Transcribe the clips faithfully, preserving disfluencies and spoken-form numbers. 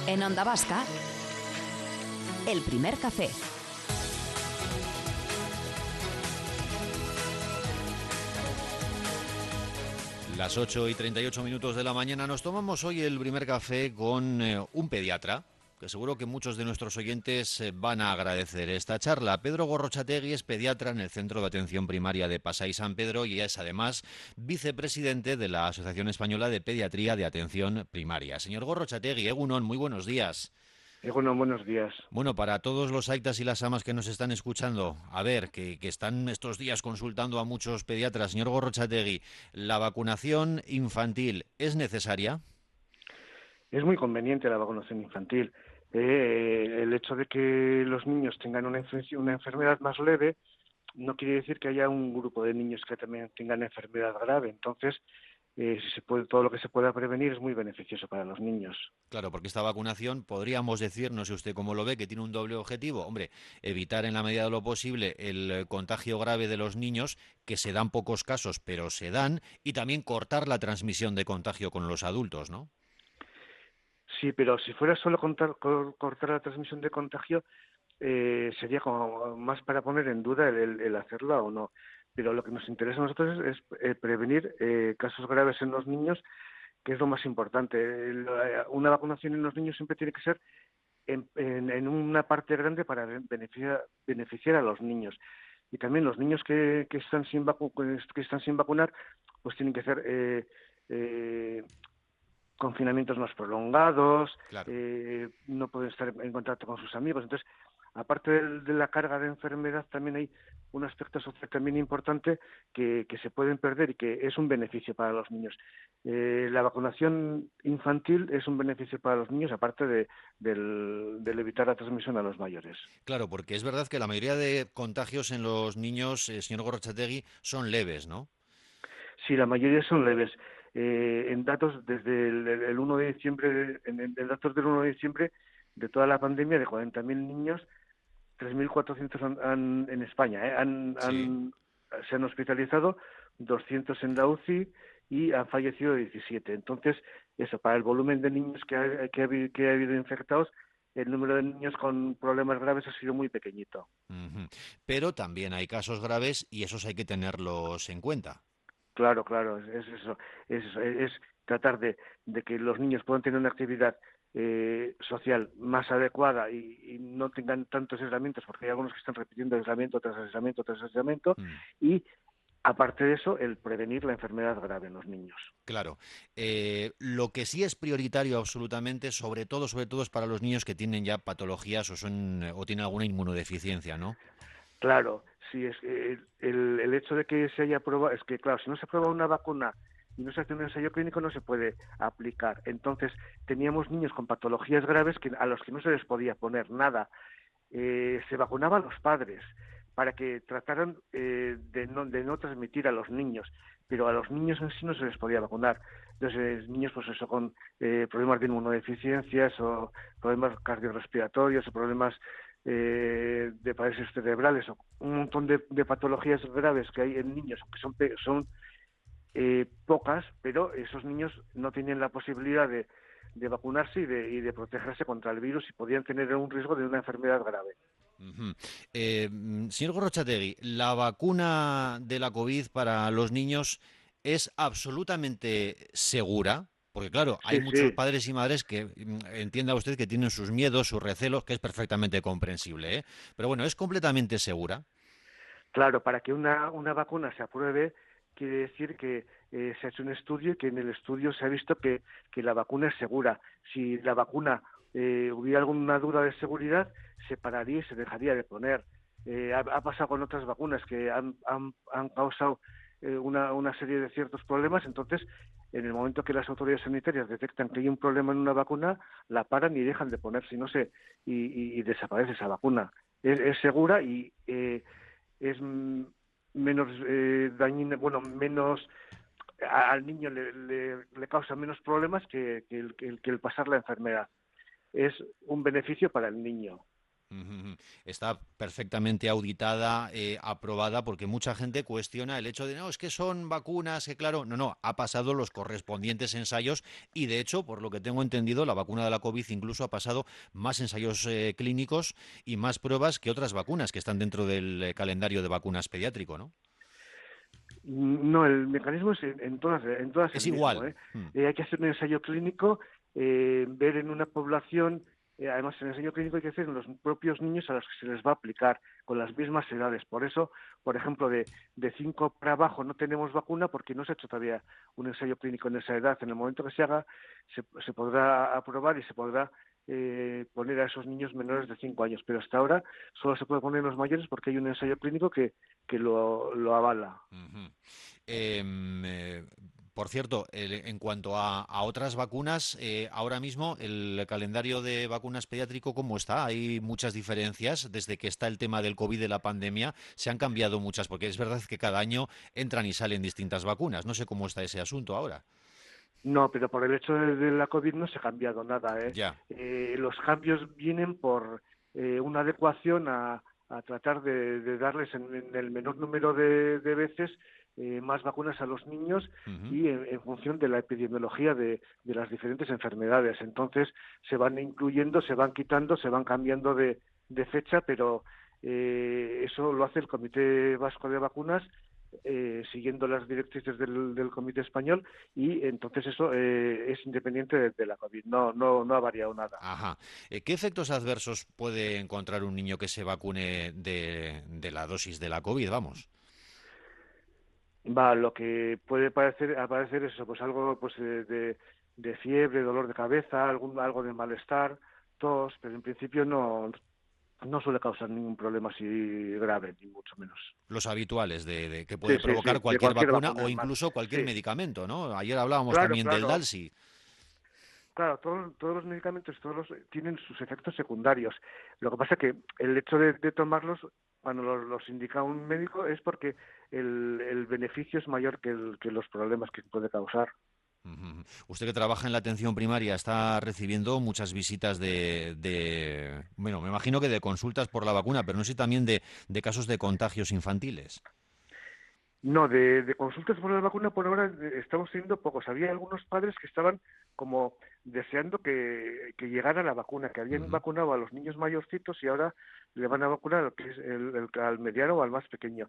En Onda Vasca, El Primer Café. Las ocho y treinta y ocho minutos de la mañana nos tomamos hoy el primer café con eh, un pediatra, que seguro que muchos de nuestros oyentes eh, van a agradecer esta charla. Pedro Gorrotxategi es pediatra en el Centro de Atención Primaria de Pasai San Pedro y es además vicepresidente de la Asociación Española de Pediatría de Atención Primaria. Señor Gorrotxategi, Egunon, muy buenos días. Bueno, buenos días. Bueno, para todos los aitas y las amas que nos están escuchando, a ver, que, que están estos días consultando a muchos pediatras, señor Gorrotxategi, ¿la vacunación infantil es necesaria? Es muy conveniente la vacunación infantil. Eh, el hecho de que los niños tengan una, una enfermedad más leve no quiere decir que haya un grupo de niños que también tengan enfermedad grave. Entonces, eh, si se puede, todo lo que se pueda prevenir es muy beneficioso para los niños. Claro, porque esta vacunación podríamos decir, no sé usted cómo lo ve, que tiene un doble objetivo. Hombre, evitar en la medida de lo posible el contagio grave de los niños, que se dan pocos casos, pero se dan, y también cortar la transmisión de contagio con los adultos, ¿no? Sí, pero si fuera solo contar, cortar la transmisión de contagio, eh, sería como más para poner en duda el, el, el hacerla o no. Pero lo que nos interesa a nosotros es, es eh, prevenir eh, casos graves en los niños, que es lo más importante. Una vacunación en los niños siempre tiene que ser en, en, en una parte grande para beneficiar, beneficiar a los niños. Y también los niños que, que, están, sin vacu que están sin vacunar, pues tienen que hacer eh, eh, confinamientos más prolongados, Claro. eh, no pueden estar en contacto con sus amigos. Entonces, aparte de, de la carga de enfermedad, también hay un aspecto social también importante que, que se pueden perder y que es un beneficio para los niños. Eh, la vacunación infantil es un beneficio para los niños, aparte de, del, del evitar la transmisión a los mayores. Claro, porque es verdad que la mayoría de contagios en los niños, eh, señor Gorrotxategi, son leves, ¿no? Sí, la mayoría son leves. Eh, en datos desde el, el uno de diciembre, en, en datos del uno de diciembre de toda la pandemia, de cuarenta mil niños, tres mil cuatrocientos han, han, en España ¿eh? han, Sí. han, se han hospitalizado, doscientos en la U C I y han fallecido diecisiete. Entonces, eso, para el volumen de niños que ha, que ha, que ha habido infectados, el número de niños con problemas graves ha sido muy pequeñito. Uh-huh. Pero también hay casos graves y esos hay que tenerlos en cuenta. Claro, claro, es, es eso, es, es tratar de, de que los niños puedan tener una actividad eh, social más adecuada y, y no tengan tantos aislamientos, porque hay algunos que están repitiendo aislamiento tras aislamiento tras aislamiento, Mm. y aparte de eso, el prevenir la enfermedad grave en los niños. Claro. Eh, lo que sí es prioritario absolutamente, sobre todo, sobre todo es para los niños que tienen ya patologías o son o tienen alguna inmunodeficiencia, ¿no? Claro, sí, es el, el, el hecho de que se haya probado, es que claro, si no se prueba una vacuna y no se hace un ensayo clínico no se puede aplicar. Entonces, teníamos niños con patologías graves que, a los que no se les podía poner nada. Eh, se vacunaban los padres para que trataran eh, de, no, de no transmitir a los niños, pero a los niños en sí no se les podía vacunar. Entonces, niños, pues eso, con eh, problemas de inmunodeficiencias o problemas cardiorrespiratorios o problemas eh, de parálisis cerebrales o un montón de, de patologías graves que hay en niños, que son, son eh, pocas, pero esos niños no tienen la posibilidad de, de vacunarse y de, y de protegerse contra el virus y podían tener un riesgo de una enfermedad grave. Uh-huh. Eh, señor Gorrotxategi, ¿la vacuna de la COVID para los niños es absolutamente segura? Porque claro, hay Sí, muchos sí, padres y madres que entienda usted que tienen sus miedos, sus recelos, que es perfectamente comprensible, ¿eh? Pero bueno, ¿es completamente segura? claro, para que una, una vacuna se apruebe quiere decir que eh, se ha hecho un estudio y que en el estudio se ha visto que, que la vacuna es segura. Si la vacuna eh, hubiera alguna duda de seguridad, se pararía y se dejaría de poner. Eh, ha, ha pasado con otras vacunas que han, han, han causado eh, una, una serie de ciertos problemas, entonces en el momento que las autoridades sanitarias detectan que hay un problema en una vacuna, la paran y dejan de ponerse, no sé, y, y, y desaparece esa vacuna. Es, es segura y eh, es menos eh, dañina, bueno, menos a, al niño le, le, le causa menos problemas que, que, el, que, el, que el pasar la enfermedad. Es un beneficio para el niño. Ujú. Está perfectamente auditada, eh, aprobada, porque mucha gente cuestiona el hecho de, no, es que son vacunas, que claro, no, no, ha pasado los correspondientes ensayos y de hecho, por lo que tengo entendido, la vacuna de la COVID incluso ha pasado más ensayos eh, clínicos y más pruebas que otras vacunas que están dentro del eh, calendario de vacunas pediátrico, ¿no? No, el mecanismo es en, en todas, en todas Es el mismo, igual. ¿eh? Mm. Eh, hay que hacer un ensayo clínico, eh, ver en una población, eh, además el ensayo clínico hay que hacer en los propios niños a los que se les va a aplicar, con las mismas edades. Por eso, por ejemplo, de, de cinco para abajo no tenemos vacuna porque no se ha hecho todavía un ensayo clínico en esa edad. En el momento que se haga, se, se podrá aprobar y se podrá eh, poner a esos niños menores de cinco años. Pero hasta ahora solo se puede poner en los mayores porque hay un ensayo clínico que, que lo, lo avala. Ujú. Em, eh, por cierto, el- en cuanto a, a otras vacunas, eh, ahora mismo el calendario de vacunas pediátrico, ¿cómo está? Hay muchas diferencias desde que está el tema del COVID de la pandemia. Se han cambiado muchas, porque es verdad que cada año entran y salen distintas vacunas. No sé cómo está ese asunto ahora. No, pero por el hecho de, de la COVID no se ha cambiado nada, ¿eh? Ya. Eh, los cambios vienen por eh, una adecuación a, a tratar de, de darles en, en el menor número de, de veces eh, más vacunas a los niños Ujú. y en, en función de la epidemiología de, de las diferentes enfermedades. Entonces se van incluyendo, se van quitando, se van cambiando de, de fecha, pero eh, eso lo hace el Comité Vasco de Vacunas eh, siguiendo las directrices del, del Comité Español y entonces eso eh, es independiente de, de la COVID, no, no, no ha variado nada. Ajá. Eh, ¿Qué efectos adversos puede encontrar un niño que se vacune de, de la dosis de la COVID? Vamos. Va, lo que puede parecer, aparecer es eso, pues algo pues de, de, de fiebre, dolor de cabeza, algún, algo de malestar, tos, pero en principio no, no suele causar ningún problema así grave, ni mucho menos. Los habituales de, de que Sí, puede sí, sí, provocar de cualquier cualquier vacuna vacuna, o es más. incluso cualquier Sí, medicamento, ¿no? Ayer hablábamos claro, también del claro. Dalsi. Claro, todos, todos los medicamentos todos los, tienen sus efectos secundarios. Lo que pasa es que el hecho de, de tomarlos, cuando los, los indica un médico, es porque el, el beneficio es mayor que, el, que los problemas que puede causar. Ujú. Usted que trabaja en la atención primaria está recibiendo muchas visitas de, de, bueno, me imagino que de consultas por la vacuna, pero no sé si también de, de casos de contagios infantiles. No, de, de consultas por la vacuna por ahora eh, estamos teniendo pocos. Había algunos padres que estaban como deseando que, que llegara la vacuna, que habían Ujú. vacunado a los niños mayorcitos y ahora le van a vacunar al, que es el, el- al mediano o al más pequeño.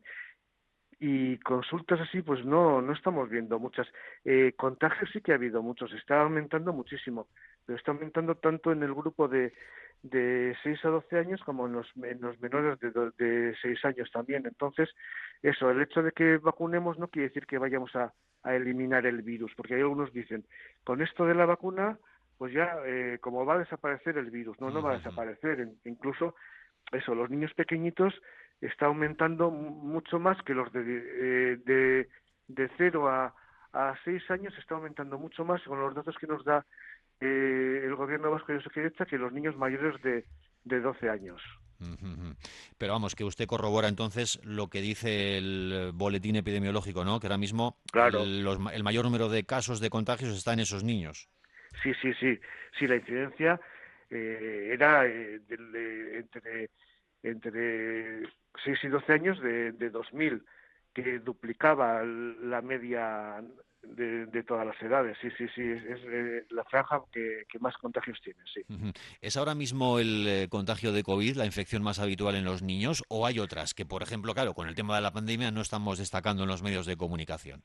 Y consultas así, pues no, no estamos viendo muchas. Eh, contagios sí que ha habido muchos, está aumentando muchísimo, pero está aumentando tanto en el grupo de, de seis a doce años como en los, en los menores de, do- de seis años también. Entonces, eso, el hecho de que vacunemos no quiere decir que vayamos a, a eliminar el virus, porque hay algunos dicen, con esto de la vacuna, pues ya, eh, como va a desaparecer el virus, no, no va a Ujú. desaparecer. En- incluso eso, los niños pequeñitos está aumentando mu- mucho más que los de, eh, de, de cero a, a seis años, está aumentando mucho más con los datos que nos da eh, el gobierno vasco y Osakidetza que los niños mayores de, de doce años. Ujú. Pero vamos, que usted corrobora entonces lo que dice el boletín epidemiológico, ¿no? Que ahora mismo Claro, el, los ma- el mayor número de casos de contagios está en esos niños. sí, sí, sí, sí, la incidencia eh, era eh, del- de- entre, entre seis y doce años de, de dos mil, que duplicaba l- la media de, de todas las edades. Sí, sí, sí, es, es, eh, la franja que, que más contagios tiene, sí. Ujú. ¿Es ahora mismo el eh, contagio de COVID la infección más habitual en los niños o hay otras que, por ejemplo, claro, con el tema de la pandemia no estamos destacando en los medios de comunicación?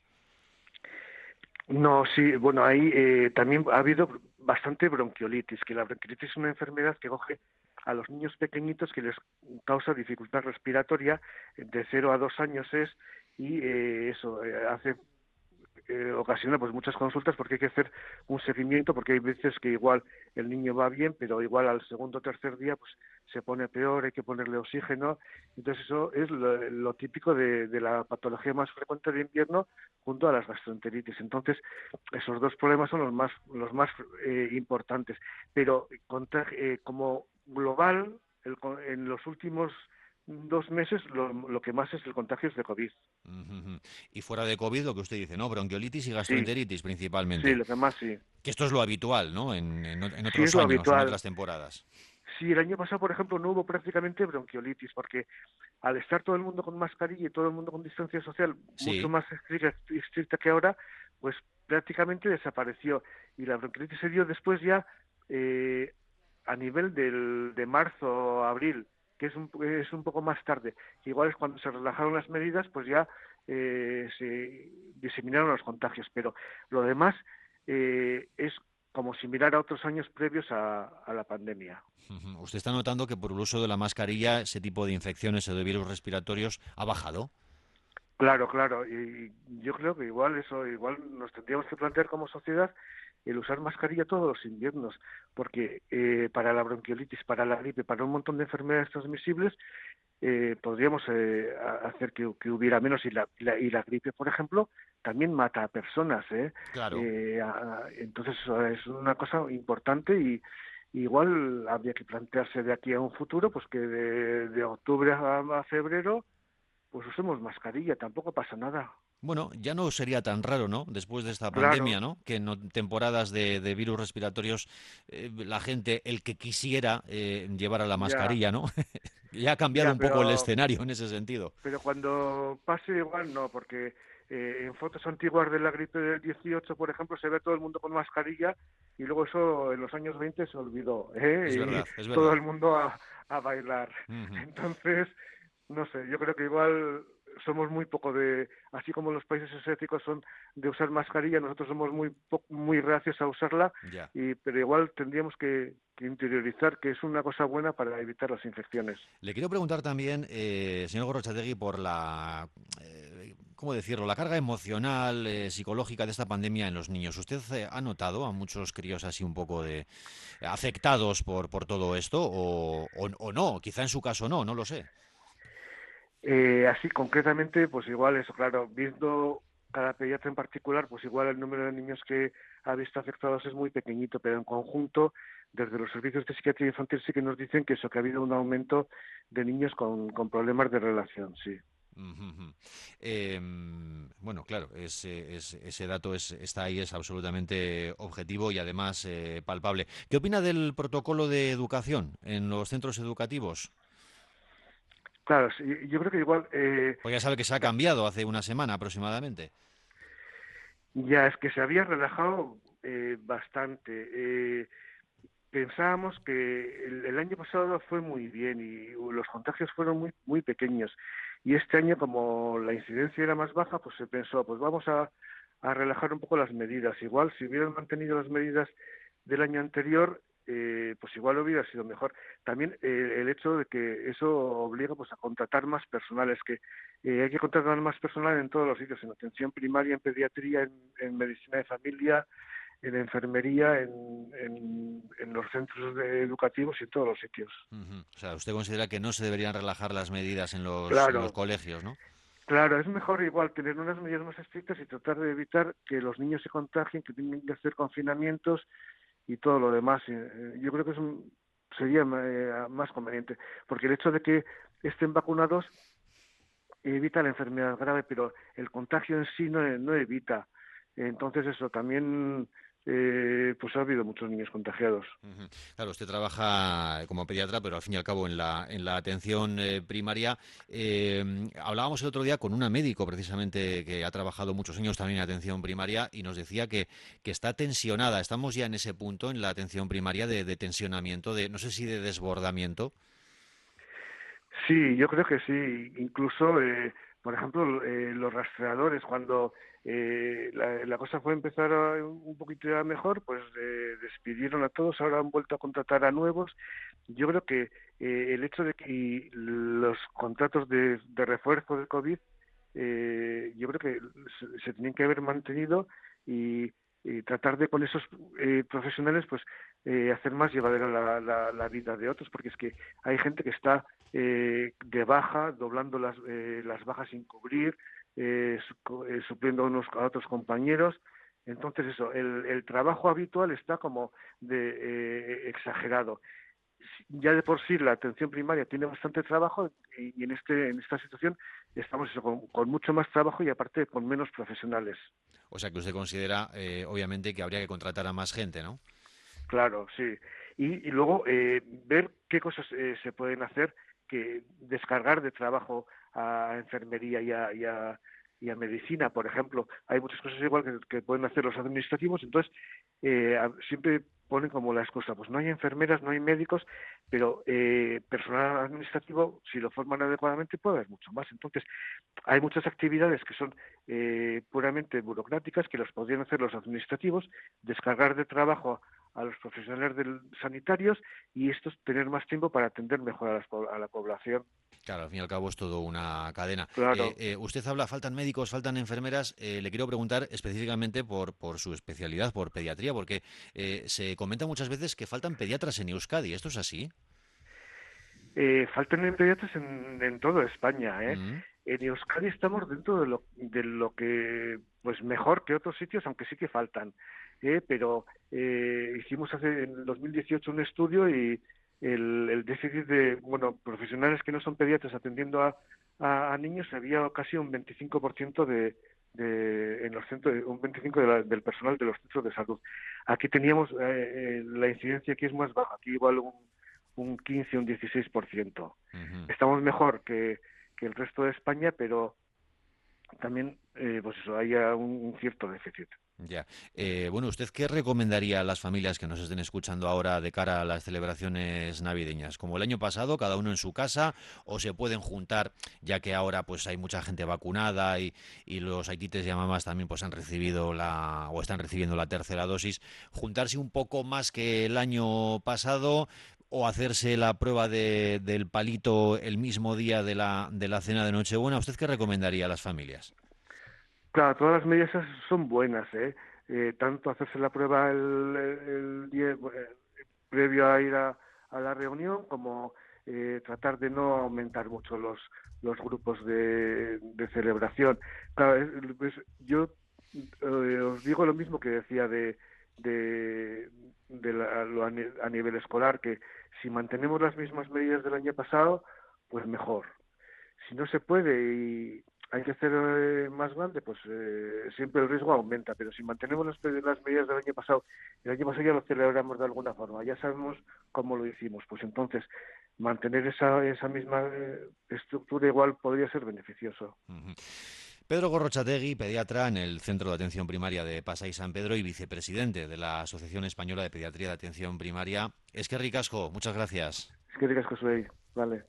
No, sí, bueno, ahí eh, también ha habido bastante bronquiolitis, que la bronquiolitis es una enfermedad que coge a los niños pequeñitos que les causa dificultad respiratoria, de cero a dos años es, y eh, eso eh, hace eh, ocasiona pues muchas consultas porque hay que hacer un seguimiento, porque hay veces que igual el niño va bien, pero igual al segundo o tercer día pues se pone peor, hay que ponerle oxígeno. Entonces eso es lo, lo típico de, de la patología más frecuente de invierno junto a las gastroenteritis. Entonces esos dos problemas son los más los más eh, importantes. Pero contra- eh, como global, el, en los últimos dos meses lo, lo que más es el contagio es de COVID. Ujú. Y fuera de COVID, lo que usted dice, ¿no? Bronquiolitis y Sí, gastroenteritis sí, principalmente. lo que más sí. Que esto es lo habitual, ¿no? En, en o- en Sí otros es lo años o en habitual. otras temporadas. Sí, el año pasado, por ejemplo, no hubo prácticamente bronquiolitis, porque al estar todo el mundo con mascarilla y todo el mundo con distancia social mucho Sí. más estricta, estricta que ahora, pues prácticamente desapareció. Y la bronquiolitis se dio después ya eh, a nivel del, de marzo o abril, que es un, es un poco más tarde. Igual es cuando se relajaron las medidas, pues ya eh, se diseminaron los contagios. Pero lo demás eh, es como similar a otros años previos a, a la pandemia. Ujú. ¿Usted está notando que por el uso de la mascarilla ese tipo de infecciones o de virus respiratorios ha bajado? Claro, claro, y yo creo que igual eso, igual nos tendríamos que plantear como sociedad el usar mascarilla todos los inviernos, porque eh, para la bronquiolitis, para la gripe, para un montón de enfermedades transmisibles, eh, podríamos eh, a- hacer que, que hubiera menos y la, y la, y la gripe, por ejemplo, también mata a personas, ¿eh? Claro. Eh, a- entonces eso es una cosa importante y igual habría que plantearse de aquí a un futuro, pues que de, de octubre a, a febrero pues usemos mascarilla, tampoco pasa nada. Bueno, ya no sería tan raro, ¿no? Después de esta pandemia, Claro, ¿no? Que en temporadas de, de virus respiratorios eh, la gente, el que quisiera, eh, llevara la ya, mascarilla, ¿no? Ya ha cambiado ya, un poco el pero escenario en ese sentido. pero cuando pase igual no, porque eh, en fotos antiguas de la gripe del dieciocho, por ejemplo, se ve todo el mundo con mascarilla y luego eso en los años veinte se olvidó, Es ¿eh? verdad, es Y todo verdad. el mundo a, a bailar. Ujú. Entonces, no sé, yo creo que igual somos muy poco de, así como los países asiáticos son de usar mascarilla, nosotros somos muy po- muy reacios a usarla, Ya. y pero igual tendríamos que, que interiorizar que es una cosa buena para evitar las infecciones. Le quiero preguntar también, eh, señor Gorrochategui, por la, eh, ¿cómo decirlo?, la carga emocional, eh, psicológica de esta pandemia en los niños. ¿Usted eh, ha notado a muchos críos así un poco de afectados por, por todo esto o, o, o no? Quizá en su caso no, no lo sé. Eh, así concretamente, pues igual eso, claro, viendo cada pediatra en particular, pues igual el número de niños que ha visto afectados es muy pequeñito, pero en conjunto, desde los servicios de psiquiatría infantil sí que nos dicen que eso, que ha habido un aumento de niños con, con problemas de relación, sí. Ujú, ujú. Em, bueno, claro, ese, es- ese dato es, está ahí, es absolutamente objetivo y además eh, palpable. ¿Qué opina del protocolo de educación en los centros educativos? Claro, sí, yo creo que igual, eh, Pues ya sabe que se ha cambiado hace una semana aproximadamente. ya es que se había relajado eh, bastante. Eh, pensábamos que el, el año pasado fue muy bien y los contagios fueron muy muy pequeños, y este año, como la incidencia era más baja, pues se pensó, pues vamos a, a relajar un poco las medidas. Igual si hubieran mantenido las medidas del año anterior, eh, pues igual hubiera sido mejor. También eh, el hecho de que eso obliga pues a contratar más personal, es que eh, hay que contratar más personal en todos los sitios, en atención primaria, en pediatría, en, en medicina de familia, en enfermería, en, en, en los centros de- educativos y en todos los sitios. Ujú. O sea, usted considera que no se deberían relajar las medidas en los, en los Claro, colegios, ¿no? claro, es mejor igual tener unas medidas más estrictas y tratar de evitar que los niños se contagien, que tengan que hacer confinamientos y todo lo demás. Eh, eh, Yo creo que es un- sería eh, más conveniente, porque el hecho de que estén vacunados evita la enfermedad grave, pero el contagio en sí no, no evita. Entonces eso también, eh, pues ha habido muchos niños contagiados. Ujú. Claro, usted trabaja como pediatra, pero al fin y al cabo en la, en la atención eh, primaria. Eh, hablábamos el otro día con una médico precisamente que ha trabajado muchos años también en atención primaria y nos decía que, que está tensionada. Estamos ya en ese punto en la atención primaria de, de tensionamiento, de no sé si de desbordamiento. Sí, yo creo que sí. Incluso, eh, por ejemplo, eh, los rastreadores, cuando eh, la, la cosa fue empezar a- un poquito ya mejor, pues eh, despidieron a todos, ahora han vuelto a contratar a nuevos. Yo creo que eh, el hecho de que y los contratos de, de refuerzo de COVID, eh, yo creo que se, se tenían que haber mantenido y, y tratar de con esos eh, profesionales, pues eh, hacer más llevadera la, la, la vida de otros, porque es que hay gente que está eh, de baja, doblando las, eh, las bajas sin cubrir, eh, su- eh, supliendo a, unos, a otros compañeros. Entonces eso, el, el trabajo habitual está como de eh, exagerado. Ya de por sí la atención primaria tiene bastante trabajo, y, y en este en esta situación estamos eso, con, con mucho más trabajo y aparte con menos profesionales. O sea que usted considera, eh, obviamente, que habría que contratar a más gente, ¿no? Claro, sí. y, y luego eh, ver qué cosas eh, se pueden hacer, que descargar de trabajo a enfermería y a, y a, y a medicina, por ejemplo. Hay muchas cosas igual que, que pueden hacer los administrativos, entonces eh, siempre ponen como la excusa, pues no hay enfermeras, no hay médicos, pero eh, personal administrativo, si lo forman adecuadamente, puede haber mucho más. Entonces, hay muchas actividades que son eh, puramente burocráticas, que las podrían hacer los administrativos, descargar de trabajo a los profesionales del, sanitarios, y estos tener más tiempo para atender mejor a, las, a la población. Claro, al fin y al cabo es todo una cadena. Claro. Eh, eh, usted habla, faltan médicos, faltan enfermeras. Eh, le quiero preguntar específicamente por, por su especialidad, por pediatría, porque eh, se comenta muchas veces que faltan pediatras en Euskadi. ¿Esto es así? Eh, faltan pediatras en, en toda España, ¿eh? Mm. En Euskadi estamos dentro de lo, de lo que, pues mejor que otros sitios, aunque sí que faltan. ¿eh? Pero eh, hicimos hace en dos mil dieciocho un estudio y el, el déficit de, bueno, profesionales que no son pediatras atendiendo a, a, a niños, había casi un veinticinco por ciento de, de en los centros, un veinticinco por ciento de la, del personal de los centros de salud. Aquí teníamos, eh, eh, la incidencia aquí es más baja, aquí igual un un quince, un dieciséis por ciento. Uh-huh. Estamos mejor que, que el resto de España, pero también eh, pues eso, hay un, un cierto déficit. Ya. Eh, bueno, ¿usted qué recomendaría a las familias que nos estén escuchando ahora de cara a las celebraciones navideñas? ¿Como el año pasado, cada uno en su casa, o se pueden juntar, ya que ahora pues hay mucha gente vacunada y, y los haitites y mamás también pues han recibido la o están recibiendo la tercera dosis, juntarse un poco más que el año pasado, o hacerse la prueba de, del palito el mismo día de la, de la cena de Nochebuena? ¿Usted qué recomendaría a las familias? Claro, todas las medidas son buenas, ¿eh? Eh, tanto hacerse la prueba el, el, el día eh, previo a ir a, a la reunión, como eh, tratar de no aumentar mucho los los grupos de, de celebración. Claro, es, pues, yo eh, os digo lo mismo que decía de de, de la, lo a, a nivel escolar, que si mantenemos las mismas medidas del año pasado, pues mejor. Si no se puede y hay que hacer eh, más grande, pues eh, siempre el riesgo aumenta, pero si mantenemos las, las medidas del año pasado, el año pasado ya lo celebramos de alguna forma, ya sabemos cómo lo hicimos, pues entonces mantener esa, esa misma eh, estructura igual podría ser beneficioso. Uh-huh. Pedro Gorrochategui, pediatra en el Centro de Atención Primaria de Pasai San Pedro y vicepresidente de la Asociación Española de Pediatría de Atención Primaria. Eskerrik asko, muchas gracias. Eskerrik asko zuei, vale.